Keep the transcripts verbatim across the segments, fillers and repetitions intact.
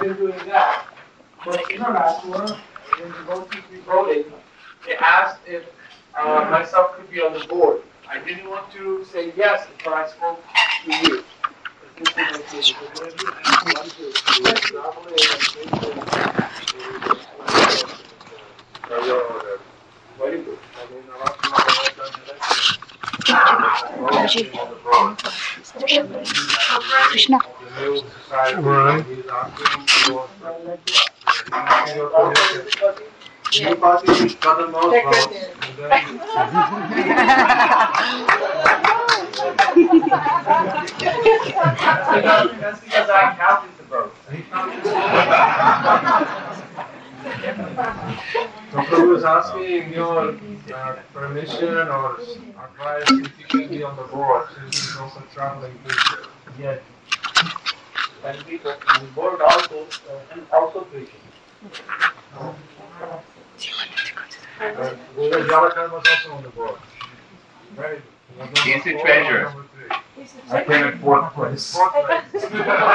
been doing that. But in our last one, when the voters we voted, they asked if uh, myself could be on the board. I didn't want to say yes until I spoke to you. Very good. Krishna. Right. New party is Kadam House. That's because I counted the votes. So Prabhu is asking your uh, permission or advice if you can be on the board since he's also traveling preacher. Yes. And we on board also uh, and also preaching. Uh, William Jalakan was also on the board. Very good. He's the treasurer. Number three. I came in fourth place. Fourth place.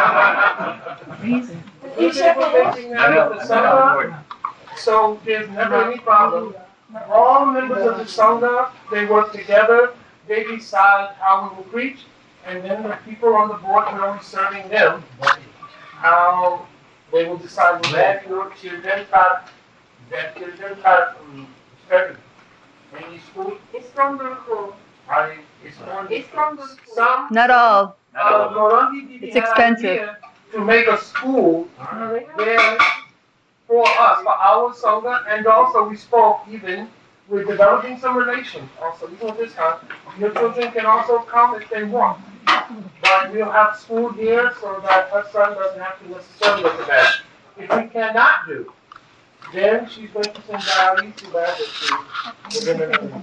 So there's never any problem. All members of the Sangha, they work together, they decide how we will preach, and then the people on the board who are serving them, how they will decide where your children are, their children are um, studying. Any school? It's from Gurukul. I, it's from, It's from Gurukul. some, Not all. uh, Gauranga Didi It's had expensive. idea to make a school where for us, for our Sangha, and also we spoke even, we're developing some relations also, even with this time. Your children can also come if they want. But we'll have school here so that her son doesn't have to necessarily go to that. If we cannot do, then she's going to send Diary to that to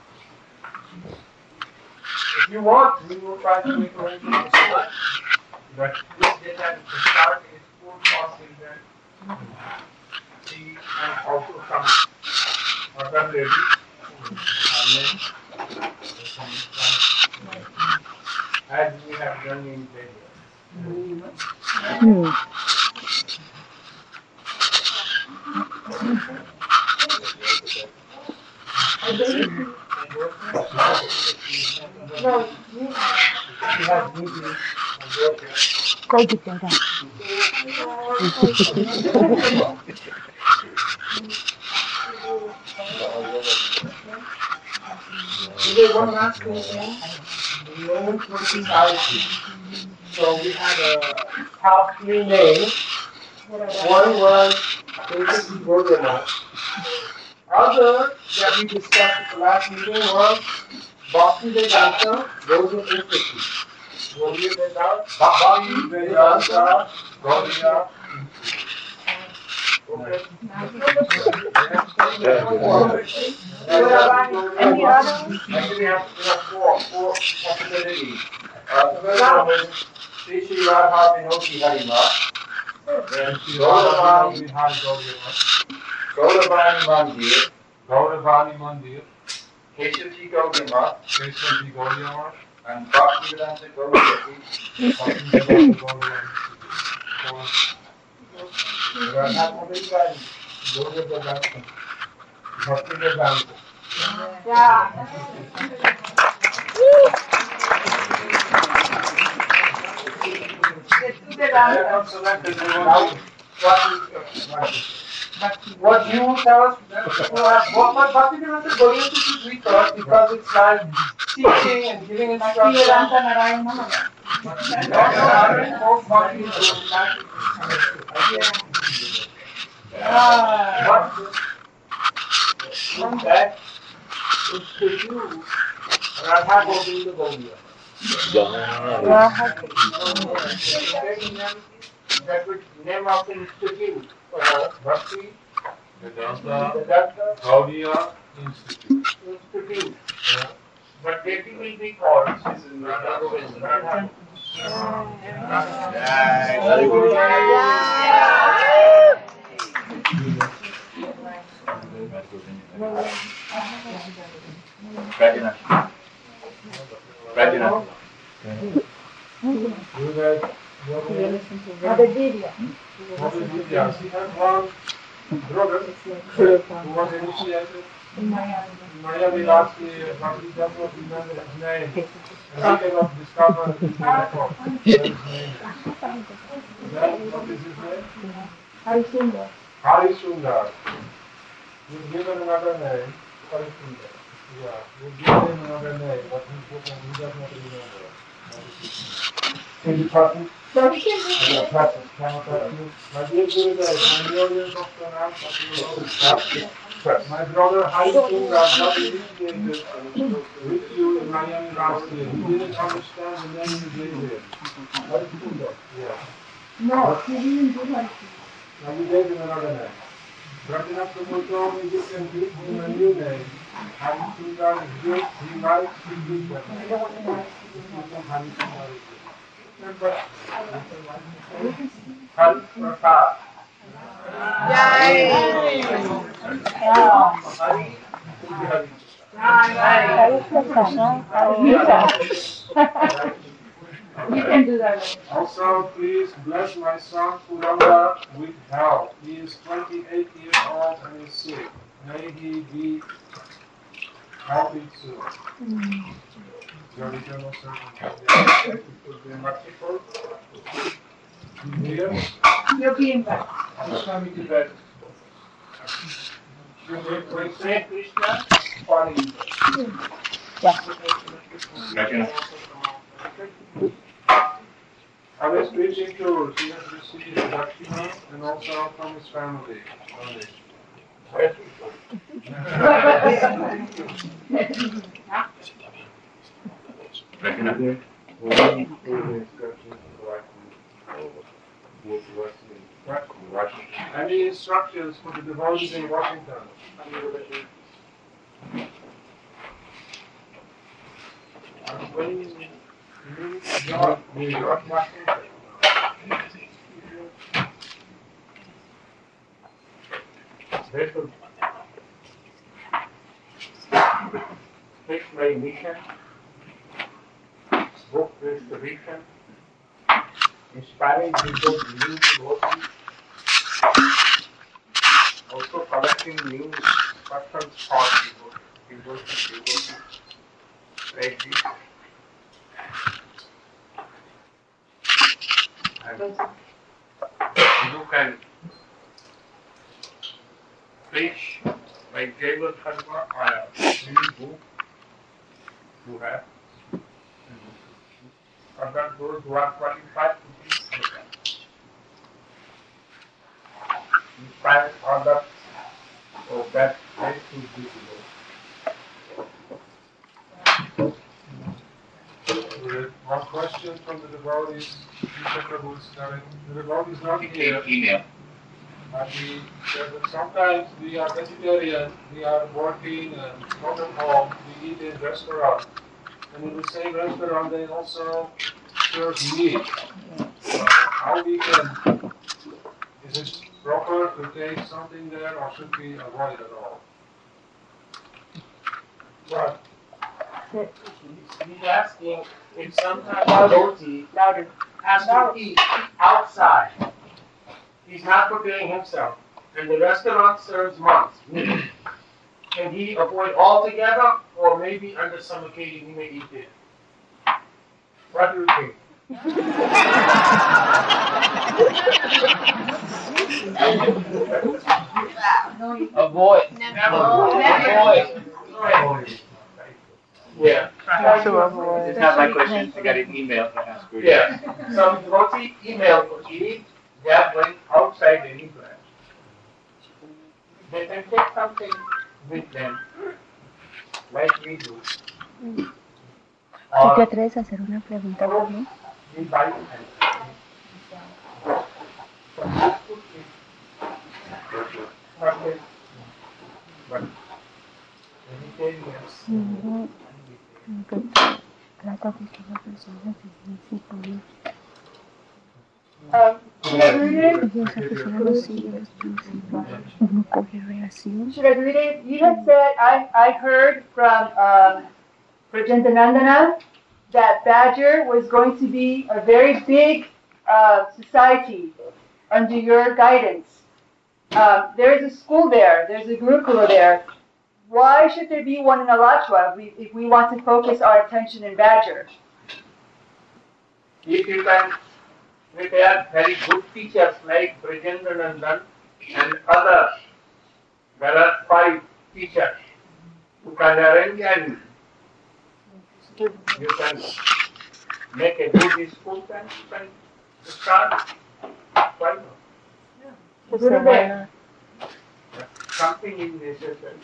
If you want, we will try to make arrangements. But this did that to start is school costing then. She and also some other ladies, as we have done in India. Hmm. No, She has meetings and work here. Go get that. Today, one last thing, the Roman Society. So we had a top three names. One was David Gordon. Other that we discussed at the last meeting was Bhakti Vedanta Yoga Institute. Yoga Vedanta, Bhakti Vedanta, Yoga. Okay. and the other one? Actually, we have, we have four, four possibilities. Uh, the first one is Sri Sri Radha Vinodi Harima. Then Gauravani Gauravani Mandir, Gauravani Mandir, Keshavji Gaurima, Keshavji Gauriya, and Bhaktivedanta Gauriyati. Bhaktivedanta Gauriya. Radha Gauriya Bhaktivedanta. Yeah. What you tell us, what Bhaktivedanta Gauriyati we thought because it's like teaching and giving instruction. Vedanta Narayana. What that is to you, Radha Govinda Gauriya. That would name of the institute, uh, Bhakti Vedanta Vedanta Gauriya Institute. Institute. But they will be called Radha Govinda. Radha. Very good. Prajna. Prajna. You guys Your You name? listen to them. Mother Divya. Mother Vidya. She had one brother who was initiated In Miami. in Miami last year, but he does not remember his name. And we cannot discover in the record what his name is. Then, what is his name? Harisundar. Hari Sundar. We've given another name. Hari Sundar. Yeah, we've given him another name, but he, he does not remember. Can you trust me? So he can I do don't trust him. Can I trust you? My dear Gurudev, my millions of pranams that you know. Trust. My brother Hari Sundar got initiated with you in Miami last year. He didn't understand the name you gave him. Hari Sundar. Yeah. No, he didn't do that. Now you gave him another name. Bratinath Prabhu told me you can give him a new name. Hari Sundar is good. He likes to give that I name. don't want to know. Hari Sundar is good. Remember? Hari Prasad. Hari Hari. You can do that. Also, please bless my son Puranga with health. He is twenty-eight years old and is sick. May he be healthy soon. Your eternal servant. Merciful. Here. You'll be in bed. He's coming to bed. You will pray Saint Krishna for him. Second. I was preaching to he has received Dakshina and also from his family. Second. Any instructions for the devotees in Washington? New York, New York, Washington. Special. Sixth-grade mission, book restoration, inspiring people to new devotees, also collecting new persons for devotees, devotees, like this. And you can preach like Gabriel Sharma or a mini book you have. Or that goes to one twenty-five rupees. Inspire others so that they should be devoted. One question from the devotees. The devotees not here. Email. But we, that sometimes we are vegetarian, we are working and not at home, we eat in restaurant. And in the same restaurant they also serve meat. Uh, how we can, is it proper to take something there or should we avoid it all? But He's asking if sometimes the devotee has to eat outside. He's not preparing himself, and the restaurant serves months. Can he avoid altogether, or maybe under some occasion he may eat there? What do you think? Avoid. Avoid. Avoid. Yeah. It's not my question. I got an email to ask you. Yeah. Some devotee email to eat that way outside the Hebrew. They can take something with them, like we do. ¿Tú Or te atreves a hacer una pregunta por mí? we buy and but vegetarians. No, que trata de que la persona se siente Um, should I read it? y esa persona no sigue los principios, no coge relación. Should I read it? You had said, I, I heard from um, Prajantanandana that Badger was going to be a very big uh, society under your guidance. Um, there is a school there. There's a Gurukula there. Why should there be one in Alachua if we, if we want to focus our attention in Badger? If you can prepare very good teachers like Brajendranandan and others, there are five teachers who can arrange and you can make a good school and you can start. Why not? Gurudev, Something is necessary.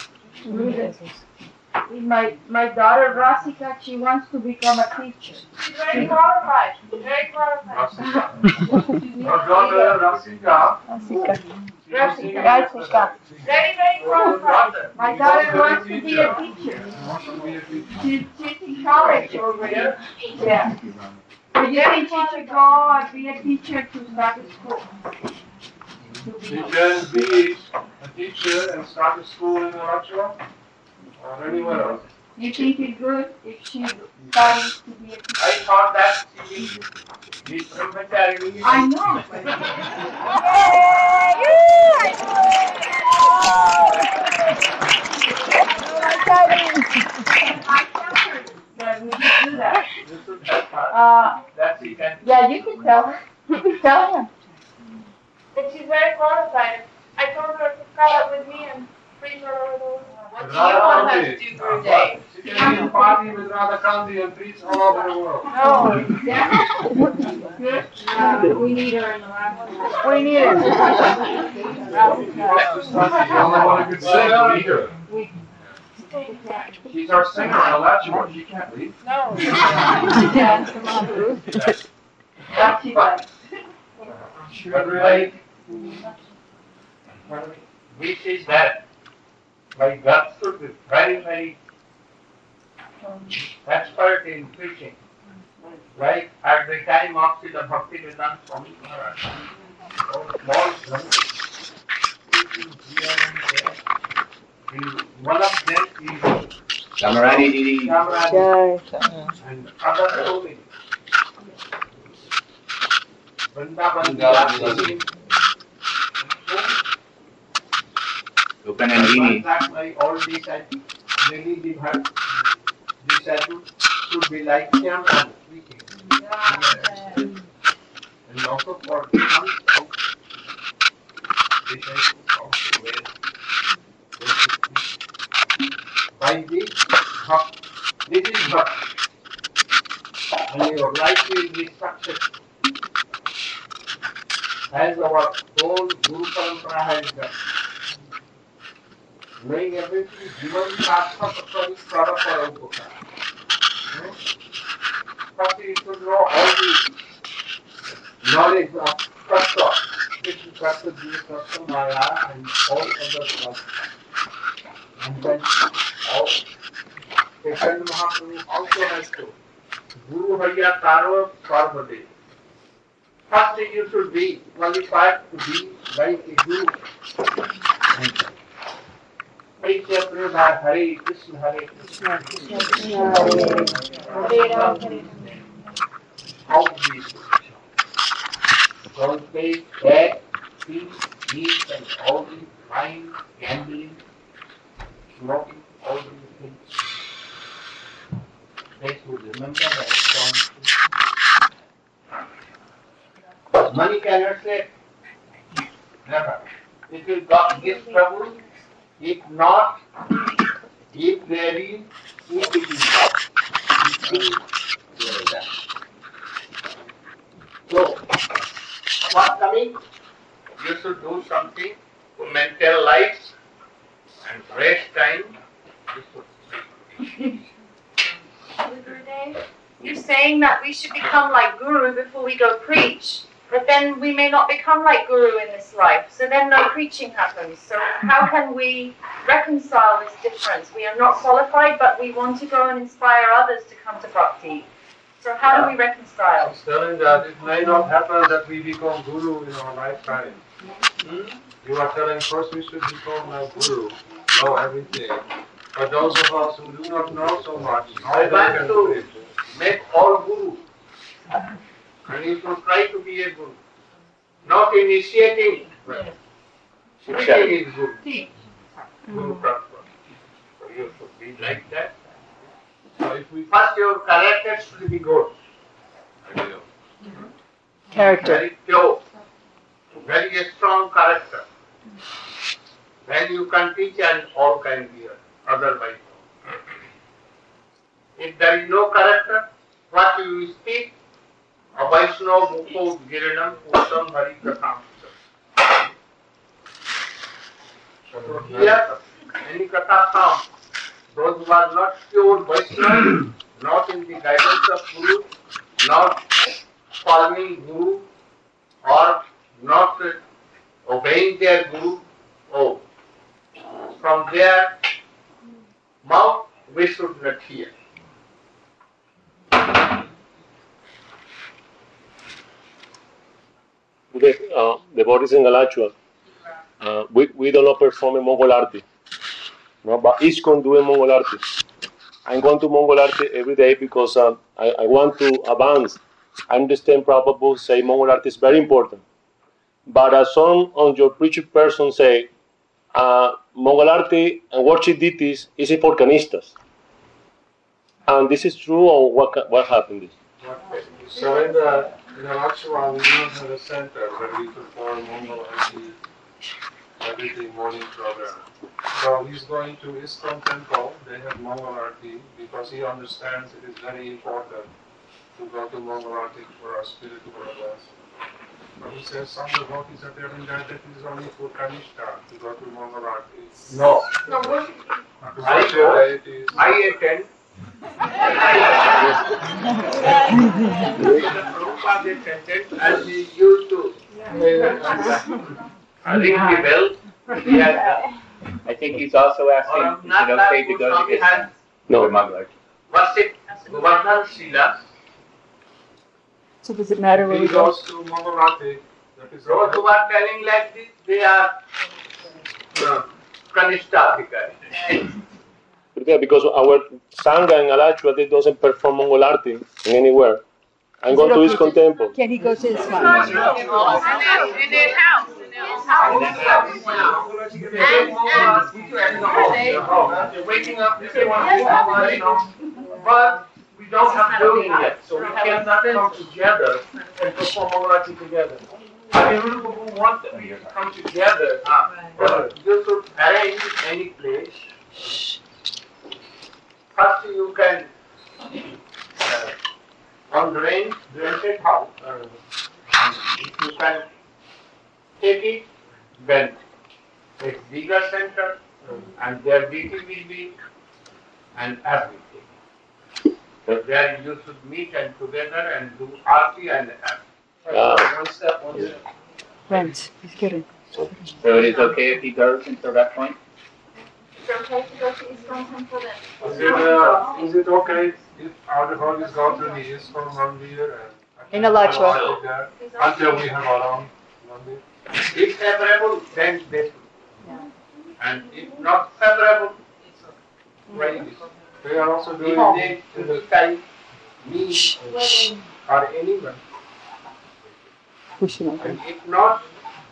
my, my daughter Rasika, she wants to become a teacher. She's very qualified. Very qualified. Your daughter Rasika. Rasika, Rasika. Very, very qualified. My daughter wants to be a teacher. Wants to be a teacher. She's, she's in college already. Yeah. But you think she should go and be a teacher to start a school? You can be a teacher and start a school in Alachua or anywhere else. You think it's good if she started to be a teacher? I thought that she will be brahmachari. I know. I tell her that we should do that. You should help her. Uh, That she can. yeah, you can tell her. You can tell him. But she's very qualified. I told her to come up with me and preach all over the world. What do you want her to do, Gurudev? She can be a party with Radha Kandi and preach all over the world. No, that's good. Uh, we need her in the last. We need her. The only one who could sing, we do. She's our singer in Alachua. She can't leave. No. Yeah, come on. That's she likes. But really, which is that my God should be very, very expert in preaching. Right at the time of the Bhaktivedanta Swami Maharaj, one of them is Samarani Didi. Samarani and other so many. Vrindavan, Vrindavan. Open and Dini. That my all disciples, many disciples should be like him and speaking. And also for some disciples also well. By this, this is bhakti. And your life will be successful. As our whole Guru Parampara has done. Knowing everything, given Shastra Tattva is product for Upaka. First, you should know all the knowledge of Tattva, which is Tattva, Jiva, Tattva, Maya, and all other stuff. And then, all, Chaitanya Mahaprabhu also has to Guru Bhaiya Taro Sarvade. First thing you should be qualified to be like a Guru. Preach Hare Hare Krishna Hare Krishna Krishna Krishna Hare Hare. How do you don't take bad things, eat and all the wine, gambling, smoking, all these things. They should remember that. Money cannot save. Never. It will God give trouble. If not, if there is, if it is not. So, what's coming? You should do something to mental life and rest time. You should. Gurudev, you're saying that we should become like Guru before we go preach. But then we may not become like Guru in this life, so then no preaching happens. So how can we reconcile this difference? We are not qualified, but we want to go and inspire others to come to Bhakti. So how do we reconcile? He's telling that it may not happen that we become Guru in our lifetime. Hmm? You are telling first we should become like Guru, know everything. But those of us who do not know so much, I want to make all Guru. And you should try to be a guru. Not initiating. Teaching is good. Guru Pratva. So you should be like that. So if we first your character should be good. Character. Very pure. Very strong character. Then you can teach and all can be otherwise. If there is no character, what you speak? A Vaishnava Mukho Girinam Uttam Hari Katham. So here, any Katha comes, those who are not pure Vaishnava, not in the guidance of Guru, not following Guru, or not obeying their Guru, oh, from their mouth we should not hear. The uh, devotees in Alachua, uh, we, we do not perform in Mongol Arti, no, but ISKCON do Mongol Arti. I'm going to Mongol Arti every day because uh, I, I want to advance. I understand Prabhupada say Mongol Arti is very important. But as some of your preacher persons say, uh, Mongol Arti and worship deities is for Kanistas. And this is true, or what, what happened? So in the in Alachua, we don't have a center where we perform Mongol Arti every day morning program. So he's going to ISKCON temple. They have Mongol Arti because he understands it is very important to go to Mongol Arti for our spiritual progress. But he says some devotees are telling that it is only for Kanishta to go to Mongol Arti. No. No, worship. I go, I attend. Prabhupada attended and he used to ring the bell. He had I think he's also asking, is it okay to go to ISKCON? No. Mongol. worship Govardhan Sila. So does it matter where He we go? goes to Mongol Arti. That is Those who are telling like this, they are uh, Kanishta Adhikari. Yeah, because our Sangha in Alachua, they doesn't perform Mongol Arti in anywhere. I'm Is going it to okay ISKCON temple. Can he go to his In house? their house. In their house. They're waking up, they want to be online, but we don't have building yet, so we cannot come together and perform Mongolati together. I mean, people who want to come together, Uh, you should arrange any place. First you can, uh, on rent, rented house, uh, you can take it, then a bigger center, and their deity will be, and everything. So there you should meet and together and do arti and everything. Ah. one step, one step. Rent. He's kidding. So it is okay if he goes into that point? Is it okay to go to ISKCON temple then? Is it, uh, is it okay if our devotees go to the ISKCON Mandir and In Alachua. attend there until we have our own Mandir? If favorable, then they should. And if not favorable, very difficult. They are also doing If they in the time, me or anyone, Push him over. and if not,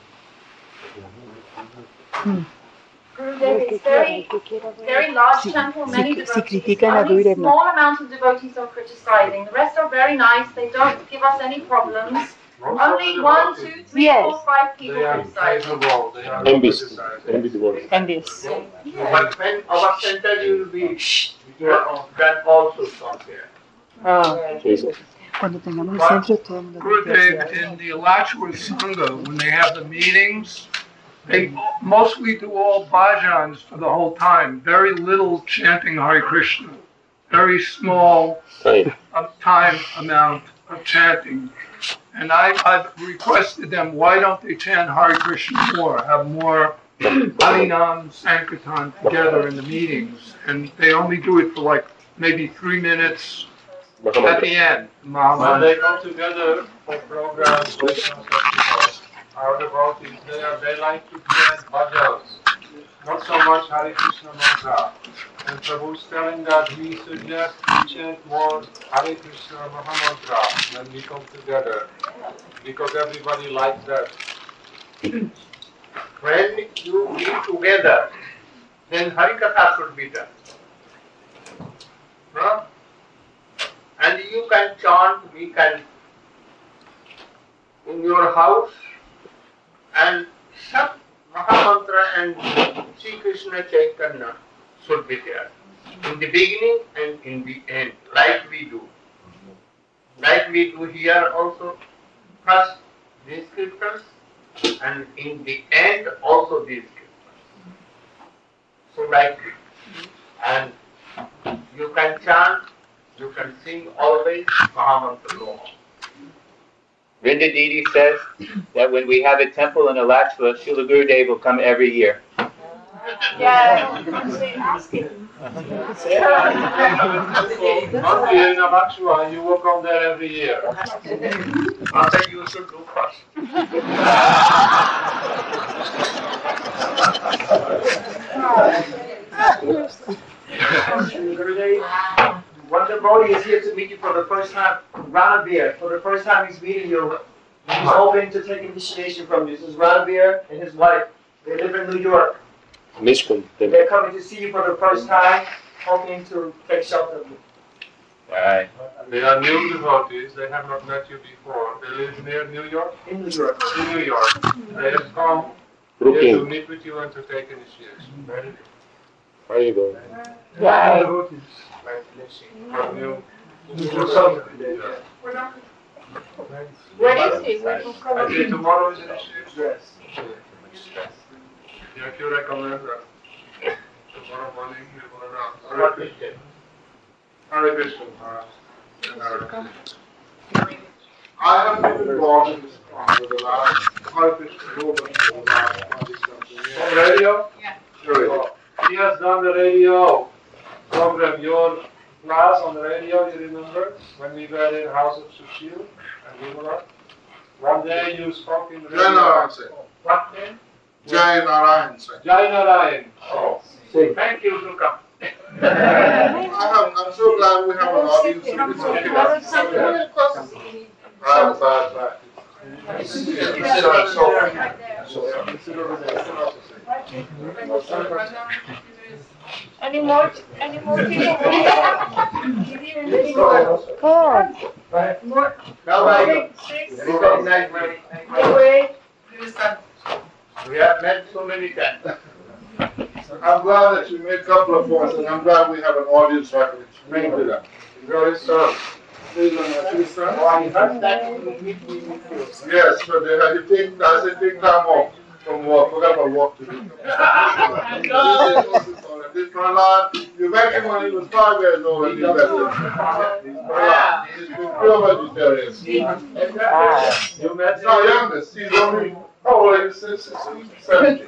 Gurudev, it's very, very large temple, many si- si devotees. critican a Only Gurudev, no. small amount of devotees are criticizing. The rest are very nice. They don't give us any problems. most of Only the one, devotees, two, three, Yes. four, five people They are criticize. favorable, they are Envious. criticized. Envy devotees. Envious. but when our center will be, then also stop there. Ah. Jesus. Cuando tengamos el centro, todo el mundo tiene que Gurudev, hacer. in the Alachua Sangha, when they have the meetings, they mostly do all bhajans for the whole time. Very little chanting Hare Krishna. Very small Right. uh, time amount of chanting. And I, I've requested them, why don't they chant Hare Krishna more? Have more Harinam Sankirtan together in the meetings. And they only do it for like maybe three minutes at the end. When Mahamantra. they come together for programs, Vaishnava festivals, our devotees, they are, they like to chant bhajans, not so much Hare Krishna mantra. And Prabhu's telling that we suggest we chant more Hare Krishna Mahamantra when we come together, because everybody likes that. When you meet together, then Harikatha should be done. No? And you can chant, we can, in your house, and some Mahamantra and Sri Krishna Chaitanya should be there. In the beginning and in the end, like we do. Like we do here also, first these scriptures, and in the end also these scriptures. So like this. And you can chant, you can sing always Mahamantra Loma. Vrinda Didi says that when we have a temple in Alachua, Srila Gurudev will come every year. Yeah, actually ask him. Not here in Alachua, you will come there every year. I think you should do first. One devotee is here to meet you for the first time, Ranavir. For the first time he's meeting you. He's hoping to take initiation from you. This is Ranavir and his wife. They live in New York. Mishkun. They're coming to see you for the first time, hoping to take shelter of you. Right. They are new devotees, they have not met you before. They live near New York? In New York. In New York. They have come here to Brooklyn. meet with you and to take initiation. Very good. There you go. Right. From you. When is he? When will come I up? think tomorrow is initiation. Yes. Yeah, if you recommend that. Tomorrow morning we will announce. Hare Krishna. Hare Krishna. Hare Krishna. I have been involved in this class for the last Hare Krishna movement for the last twenty something years. On radio? Yeah. Sure. He has done the radio program, your class on the radio, you remember? When we were in the house of Sushil and Vimala? One day you spoke in the radio. Jai Narayan Singh. What name? Jai Narayan Singh. Jai Narayan. Oh, thank you to come. I have, I'm so glad we have an audience. It's okay. Right, right, right. You sit on the sofa. Any more? Any more people? God. More? Nobody. Six? Very nice, very Wait. We have met so many times. I'm glad that you made a couple of points, and I'm glad we have an audience right to explain to them. Very sorry. Please, uh, please, sir. Yes. Yes, but they had to take, I said, take time off from work, forget about work to do. This Prahlad, you met him when he was five years old and he met him. Prahlad, he's been pure vegetarian. You met He's not youngest, he's only, how old is he? seventy.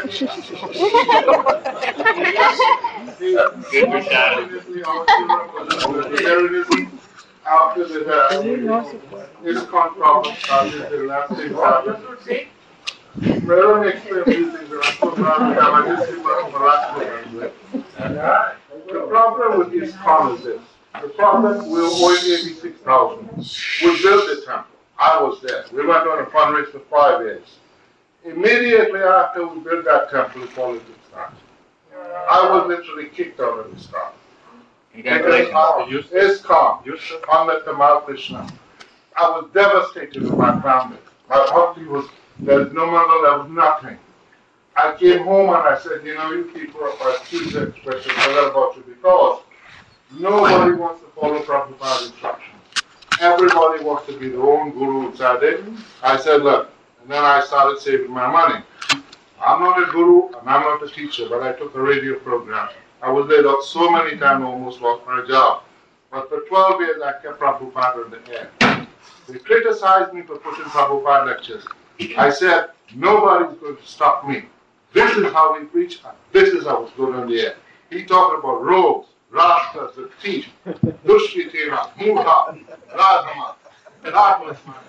Vegetarianism after the uh, his problem started the last thing started. Well, let me explain these things and I'm so glad we have a history from the last one. The problem with this con is this. The problem, we were owing eighty-six thousand. We built the temple. I was there. We went on a fundraiser for five years. Immediately after we built that temple, politics started. I was literally kicked out of the staff. It's calm. Pandit Tamal Krishna. I was devastated with my family. My bhakti was, there's no mother, there was nothing. I came home and I said, you know, you people are excuse the expression, forget about you, because nobody wants to follow Prabhupada's instructions. Everybody wants to be their own guru. So I did. I said, look, and then I started saving my money. I'm not a guru and I'm not a teacher, but I took a radio program. I was laid off so many times, almost lost my job. But for twelve years, I kept Prabhupada in the air. They criticized me for putting Prabhupada lectures. I said, nobody's going to stop me. This is how we preach, and this is how it's going on the air. He talked about rogues, rascals, the thief, Dushkitena, Mudha, Radhama. God bless my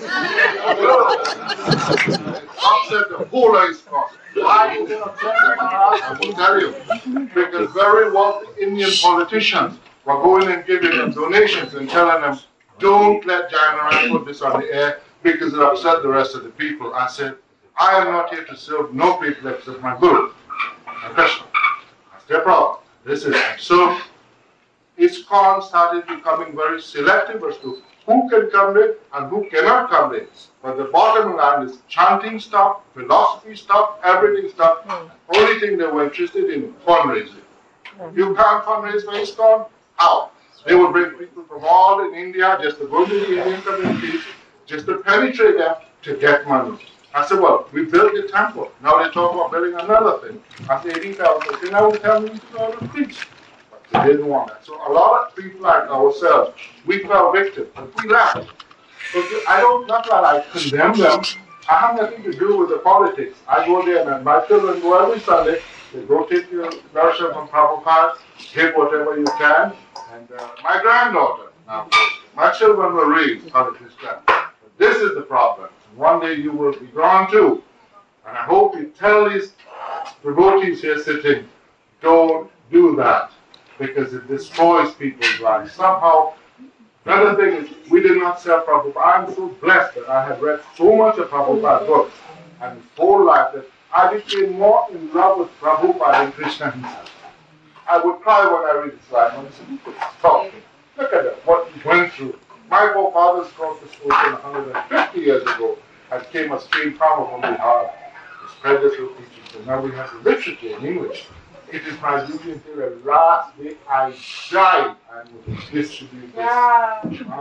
It upset the whole East Coast. Why is it upset Maharaj? I will tell you. Because very wealthy Indian politicians were going and giving them donations and telling them, don't let Jayanarayan put this on the air because it upset the rest of the people. I said, I am not here to serve no people except my Guru, my Krishna. That's their problem. This is so. ISKCON started becoming very selective as to who can come there and who cannot come there. But the bottom line is chanting stuff, philosophy stuff, everything stuff. Mm. Only thing they were interested in fundraising. Mm. You can't fundraise for ISKCON? How? They would bring people from all in India just to go to the Indian communities, just to penetrate them to get money. I said, well, we built the temple. Now they talk about building another thing. I said, eighty thousand. They now tell me to go to preach. But they didn't want that. So a lot of people like ourselves, we fell victim. But we laughed. But I don't, not that I condemn them. I have nothing to do with the politics. I go there and my children go every Sunday. They go take your darshan from Prabhupada, give whatever you can. And uh, my granddaughter, now, my children were raised out of this family. But this is the problem. One day you will be gone too. And I hope you tell these devotees here sitting, don't do that. Because it destroys people's lives. Somehow, another thing is, we did not sell Prabhupada. I'm so blessed that I have read so much of Prabhupada's books and his whole life that I became more in love with Prabhupada than Krishna himself. I would cry when I read his life. And I said, stop. Look at that, what he went through. My forefathers crossed the ocean one hundred fifty years ago and came a stream farmer from Bihar to spread this with teaching. So now we have the literature in English. It is my duty until the last day I die, I will distribute this. Wow.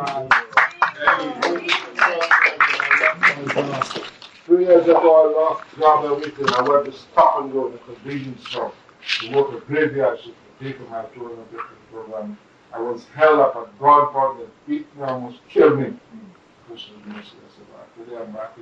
Two years ago, I lost job everything. I went to stop and go to the convenience store to work a graveyard shift to pay for my children and different program. I was held up at God that beat me, almost killed me. Krishna mercy, today I'm back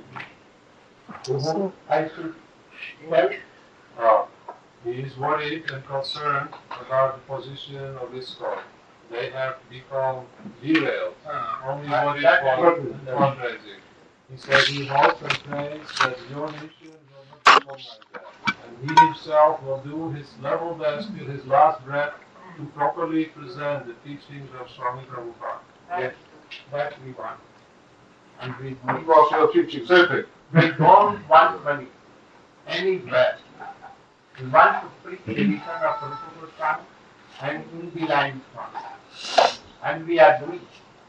again. I should help. Uh, he is worried and concerned about the position of ISKCON. They have become derailed, only worried for fundraising. He said he hopes and prays that your mission will not become like that. And he himself will do his level best till his last breath to properly present the teachings of Swami Prabhupada. Yes, that we want. And we, we also your teaching, same thing. We don't want money anywhere. We want to preach the vision of Prabhupada Swami and in the line Swami. And we are doing.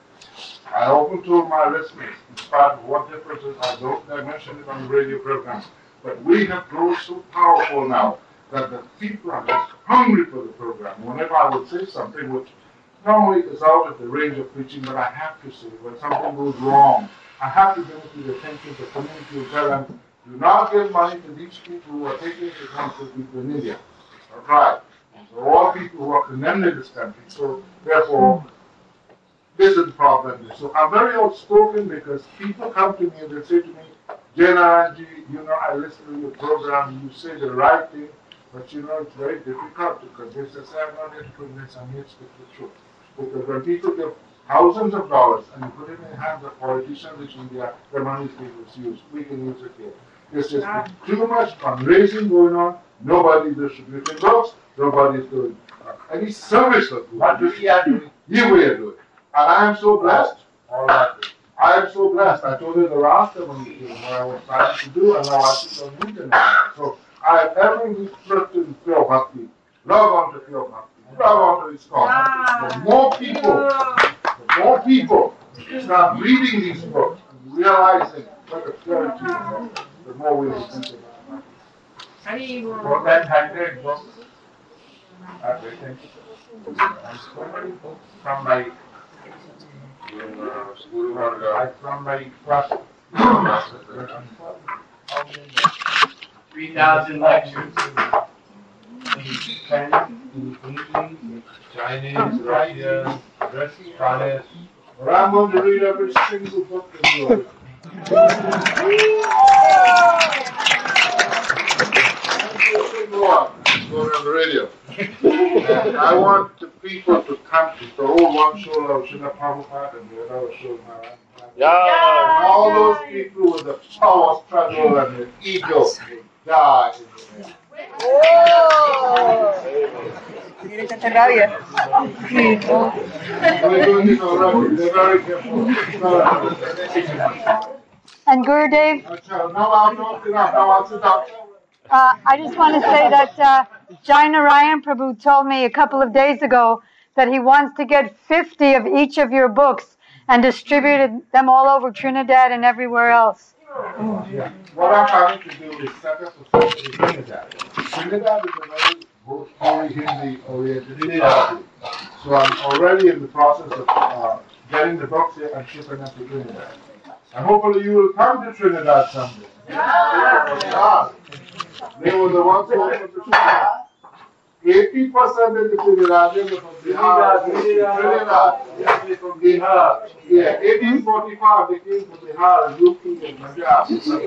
I often told my listeners, in spite of what differences I don't, I mentioned it on the radio programs, but we have grown so powerful now that the people are just hungry for the program. Whenever I would say something which normally is out of the range of preaching, but I have to say, when something goes wrong, I have to bring it to the attention of the community and tell them, do not give money to these people who are taking it to council people in India. It's not right. So all people who are condemning this country. So therefore, this is the problem. So I'm very outspoken because people come to me and they say to me, Jayanarayanji, you know, I listen to your program, you say the right thing, but you know, it's very difficult to convince us. I'm not here to convince, I'm here to speak the truth. Because when people give thousands of dollars and you put it in the hands of politicians in India, the money is being misused. We can use it here. There's just too much fundraising going on, nobody's distributing books, nobody's doing uh, any service of what we are doing. You will do it. And I am so blessed. All right. I am so blessed. I told you the last time when you came, what I was trying to do, and now I see on the internet. So I have every week flipped in pure bhakti. Log on to pure bhakti. Log on to ISKCON. Wow. The more people, the more people start reading these books and realizing what the purity is, the more we will think about it. More than hundred books are written. And so many books from my I from my class. Three thousand lectures in Spanish, in English, Chinese, Russian, Spanish. But I'm going to read every single book in the book. Going on the radio. And I want the people to come to the whole one show of Srila Prabhupada and the other show of Narayan. Yeah. And all those people with the power struggle and the ego die in the end. Tiene tanta rabia. We're doing it already. They're very careful. And Gurudev, No, I'm not enough. Now I'll sit down. uh, I just want to say that uh, Jai Narayan Prabhu told me a couple of days ago that he wants to get fifty of each of your books and distributed them all over Trinidad and everywhere else. Yeah. What I'm trying to do is set up a society in Trinidad. Trinidad is a very good, only Hindi-oriented society. So I'm already in the process of uh, getting the books here and shipping them to Trinidad. And hopefully you will come to Trinidad someday. Yeah. They were the ones who opened the Trinidad. eighty percent of the Trinidadians are from Bihar. Trinidad. Yeah, from Bihar. Yeah, eighteen forty-five they came from Bihar, U P, and Punjab.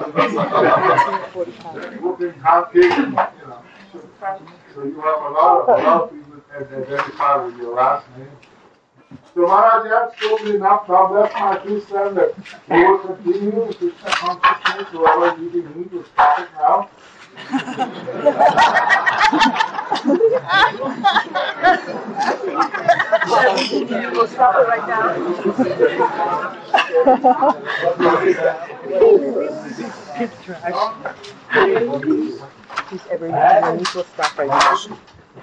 They're working hard cake, you know. So you have a lot of, a lot of people that identify with your last name. So Maharaj, that's totally enough. Now that's my two cents that we will continue with Krishna consciousness. Whoever is eating meat will stop it now. We'll stop it right now. Just every minute we'll stop right now.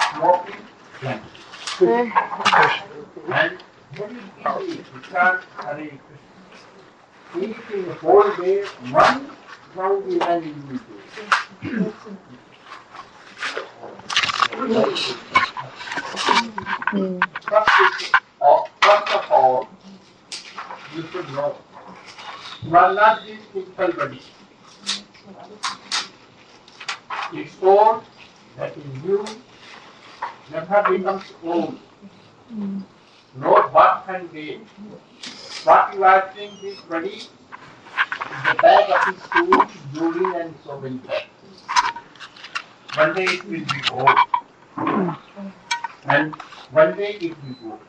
And what is easy? Because Hare Krishna. Eating the whole day, one round is an easy. First of all, you should know, you are not this physical body. It's old, that is new, never becomes old. No birth and day. What you are seeing this body is the bag of his food, brooding and so many things. One day it will be old. And one day it will go.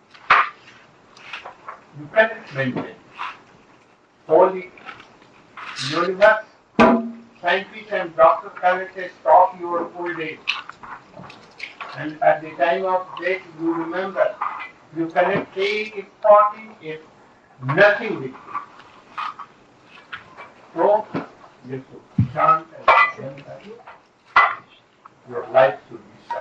You cannot maintain. All the universe, scientists and doctors cannot stop your old age. And at the time of death, you remember, you cannot take if forty, if nothing with you. So, you should chant and chant. Your life should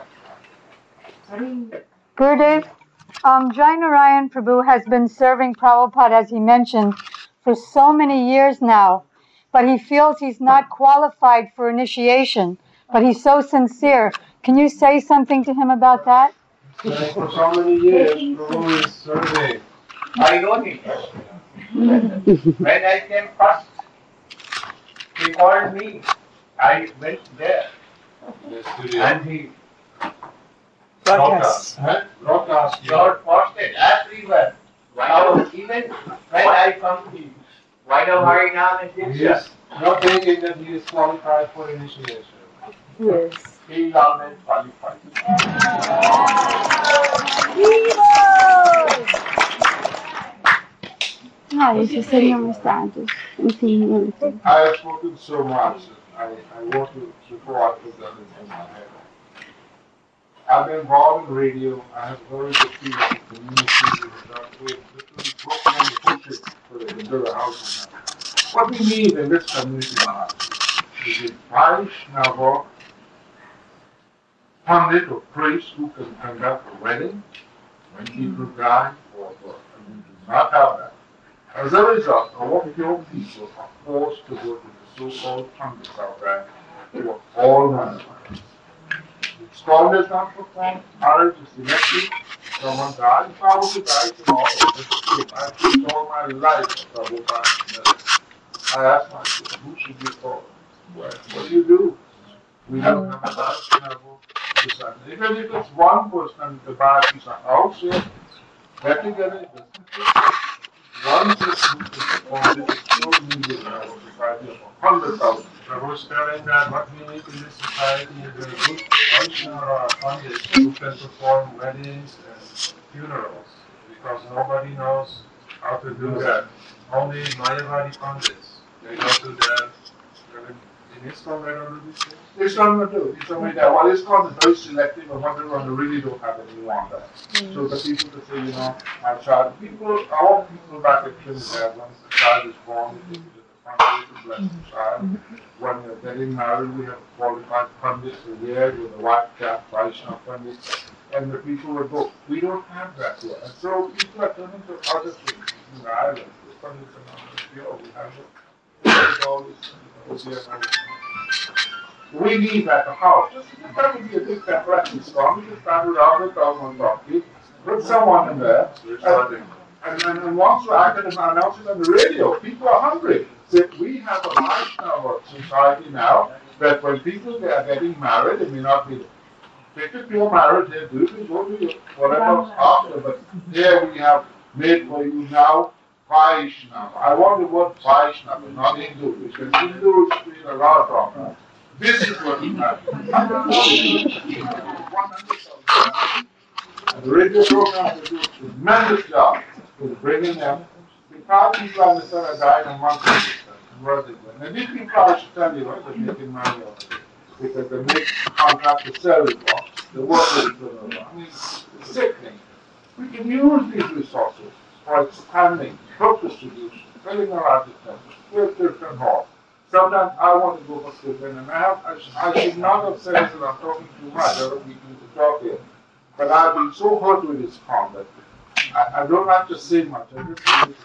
be set. Gurudev, um, Jai Narayan Prabhu has been serving Prabhupada, as he mentioned, for so many years now, but he feels he's not qualified for initiation, but he's so sincere. Can you say something to him about that? For so many years, Prabhu is serving. I know him. When I came first, he called me. I went there. And he Broadcast. Huh? Broadcast. got posted everywhere. Now, even when I come to why no Harinam and Diksha? Yes. Not thinking that he is qualified for initiation. Yes. He is always qualified. No, esse seria um status. Enfim, I have spoken so much. I, I want to, before I put that in my head. I've been involved in radio. I have very good feeling in community with that way. Literally broken on the push it so they can build a house on that. What we need in this community now is a Vaishnava pundit or priest who can conduct a wedding when people die or or we do not have that. As a result, a lot of your people are forced to go to the so-called pundits out there who are all manner. Storm is not performed, marriage is elected, someone dies, if I was to die tomorrow, I spent all my life as a I asked myself, who should be called? Well, what do you do? We don't have a lot of people. Even if it's one person to buy a piece of house here, get together, one system is performed, it's so needed in our society of a hundred thousand. I was telling that what we need in this society is a good Vaishnava or a pundit who can perform weddings and funerals, because nobody knows how to do that. only Mayavadi Pandits. They go to the, in ISKCON, they don't do these things? It's not do. It's only that. Well, it's called very selective, and what they want to really don't have anyone there. Mm. So the people that say, you know, my child, people, our people back at Trinidad, once the child is born, we take it to the family to bless the child. When you're getting married, we have qualified pundits a year with a white cap, Vaishnava pundits, and the people will go. We don't have that here. And so people are turning to other things in the islands. The pundits are not here. We have it. All this, you know, we need at the house. Just that would be a big separation storm. We just stand around the dog on property, put someone in there, and, and, and, and once I can announce it on the radio, people are hungry. So we have a Vaishnava society now that when people they are getting married, it may not be pick a pure marriage, they do it, go to whatever after, but here we have made for you now Vaishnava. I want the word Vaishnava, not Hindu, because Hindu is being a lot of problem. This is what we have. And the radio program do a tremendous job with bringing them. Because people understand are dying a month and and these people I should tell you, right, they're making money off of it. Because they make contracts to sell it off. They work with it. I mean, it's sickening. We can use these resources for expanding, book distribution, filling our architecture, with different halls. Sometimes I want to go for student, and I have, I, sh I should not have said this, and I'm talking too much, I don't need to talk here. But I've been so hurt with this conduct. I, I don't have to say much, I just need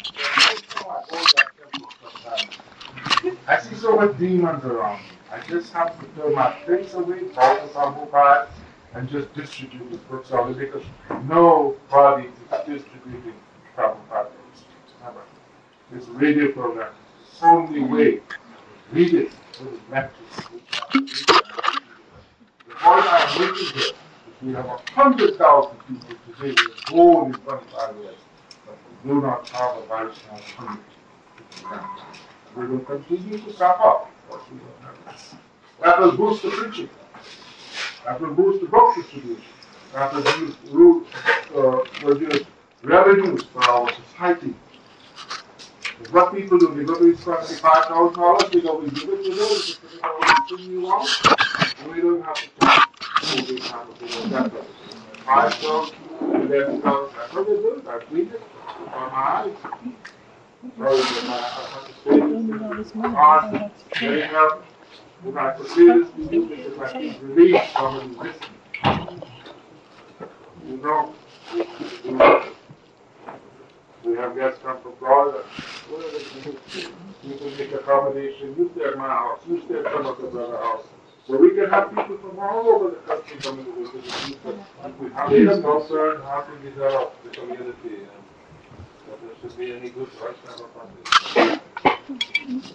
to I see so many demons around me. I just have to turn my face away, focus on mobile, and just distribute it for solid because nobody is distributing Prabhupada. Never. This radio program. Only way. Read it with lectures. The point I'm making here is we have a hundred thousand people today with gold in twenty-five years, but we do not have a Vaishnava community. We will continue to suffer. That will boost the preaching. That will boost the book distribution. That will uh, produce revenues for our society. What people do, they go to twenty-five thousand dollars, they go, we give it to them, we just put it all the thing you want, and we don't have to talk. We don't have to do that. Five thousand, and then that's what they do, I read it on my eyes. Sorry, but I have to say this, it's hard, very hard. When I could see this, we do because I can release from the existence. You know, you know. We have guests come from Florida. You can make accommodation. You stay at my house. You stay at some of the brother house. So we can have people from all over the country coming to visit us. We have them concerned how to develop the community. And that there should be any good Vaishnava practice.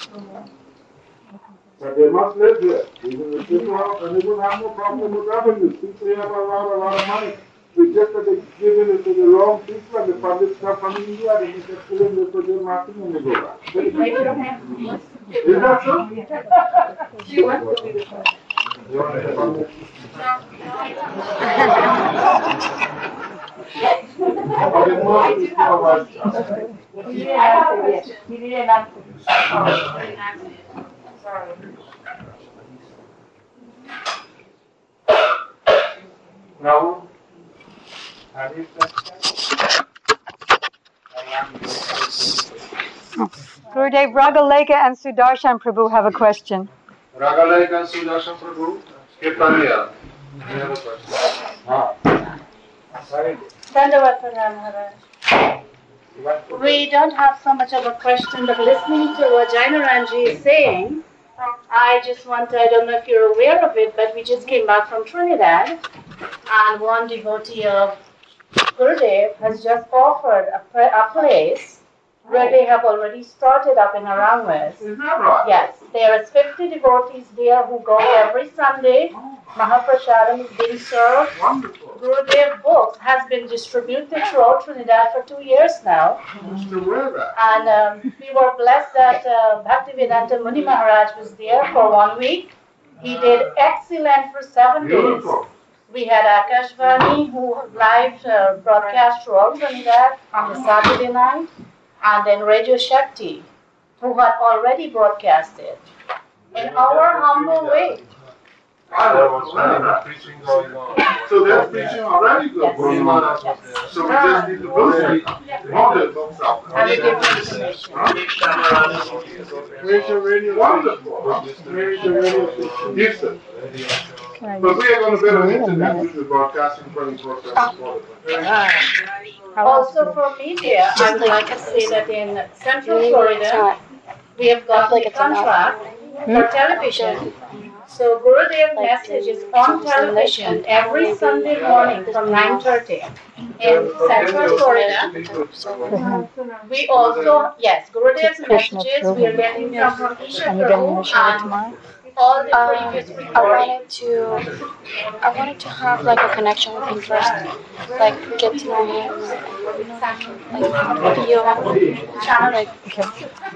But they must live here. Even if people have, and they don't have no problem with revenues. People have a lot, a lot of money. We just have given it to the wrong people and the public stuff from India, and they just put in the project marketing and they go back. Is that true? She wants to be the first. You want to have fun? Okay, more is so much. He didn't answer yet. He didn't answer. Sorry. Now, Gurudev, Ragaleka and Sudarshan Prabhu have a question. Ragaleka and Sudarshan Prabhu, Kirtanya. You have a question. Ah. Sorry. Dandavat Pranam Maharaj. We don't have so much of a question, but listening to what Jainaranji is saying, I just want to, I don't know if you're aware of it, but we just came back from Trinidad, and one devotee of Gurudev has just offered a, a place where they have already started up in Aranguez. Is that right? Yes, there is fifty devotees there who go every Sunday. Mahaprasadam is being served. Wonderful. Gurudev books has been distributed throughout Trinidad for two years now. I'm still aware of that. And um, we were blessed that uh, Bhaktivedanta Muni Maharaj was there for one week. He did excellent for seven Beautiful. days. We had Akashvani who live uh, broadcast throughout Trinidad on the Saturday night. and then Radio Shakti, who had already broadcasted in our humble way. Preaching going on. So there's preaching already going on. So we just need to visit wonderful. I will give you information. Where's your radio? Wonderful. Where's your radio? Houston. But we are going to better internet with the broadcasting from Also for media, I would like to say that in Central Florida, we have got like a contract for television. So Gurudev message is on television every Sunday morning from nine thirty in Central Florida. We also, yes, Gurudev's messages we are getting from from Isha Prabhu and all the previous Um, I recordings. wanted to, I wanted to have like a connection with him first, like get to know him, like video, like. Okay.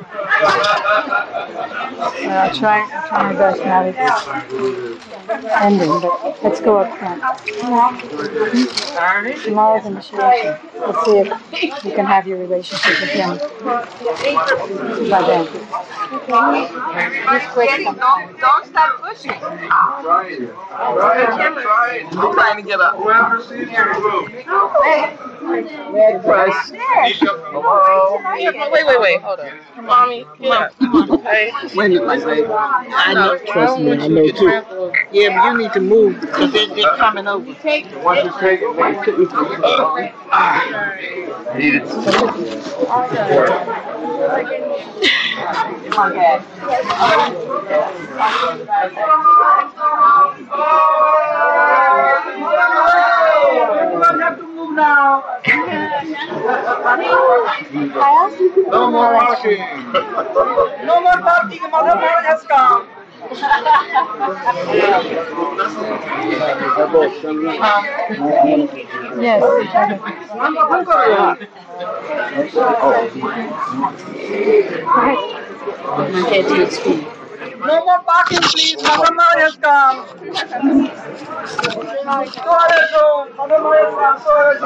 Uh, I'll try, I'll try my best now to ending, but let's go up front. Tomorrow's initiation. Let's see if you can have your relationship with him by then. Just quick. Don't stop pushing. I'm trying. I'm trying to get up. Whoever sees you, Red Price. Wait, wait, wait. Hold on. Mommy, come on. Okay. Wait a minute, my baby. I know, trust me, I know too. Yeah, but you need to move because they're, they're coming over. Once you take it, they couldn't. Need it. Okay. Everyone have to move now. No more parking. No more parking. Mother Mary has come. Yes. No more parking, please. Mother Mary has come. Toilet room. Mother Mary has come.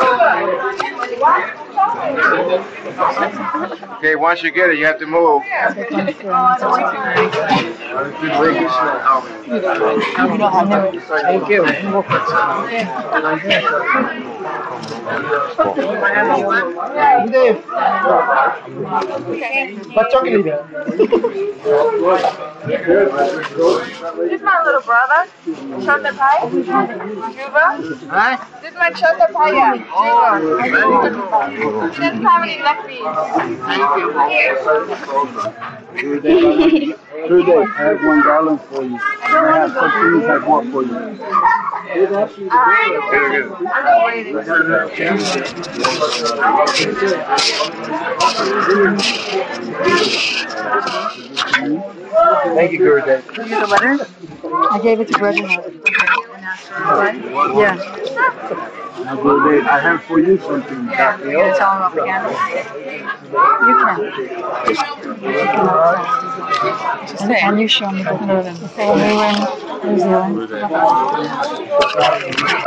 Toilet room. Okay, once you get it, you have to move. Thank you. बच्चों के लिए This is my little brother, Chota Pai, Juba. This is my Chota Pai, Juba. That's family lefties. True day. I have one gallon for you. I have some things I bought for you. Thank you, Gurudev. You the letter? I gave it to Brother. Yeah. Now, Gurudev, I have for you something. You're gonna tell him again? You can. And, and you show me the when we were in New Zealand.